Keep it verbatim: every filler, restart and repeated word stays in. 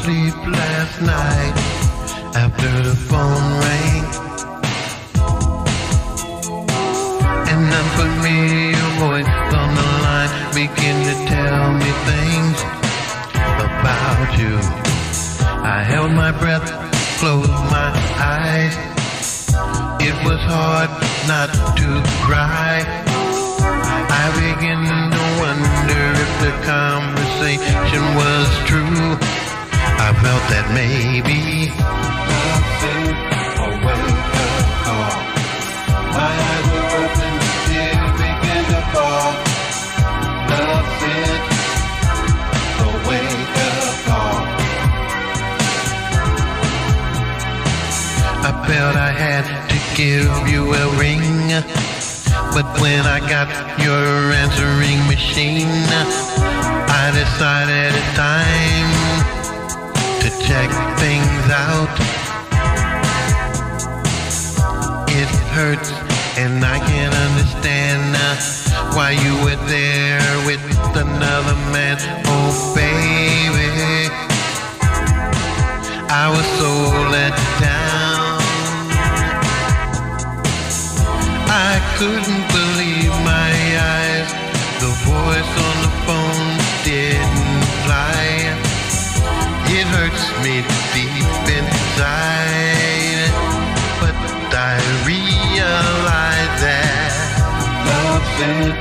sleep last night after the phone rang, and unfamiliar voice on the line began to tell me things about you. I held my breath, closed my eyes. It was hard not to cry. I began to wonder if the conversation was true. I felt that maybe nothing, a wake-up call. My eyes were open, tears began to fall. Nothing, a wake-up call. I felt I had to give you a ring, but when I got your answering machine, I decided it's time to check things out. It hurts and I can't understand why you were there with another man. Oh baby, I was so let down. I couldn't believe my eyes. The voice on the phone didn't lie. It hurts me deep inside, but I realize that love's in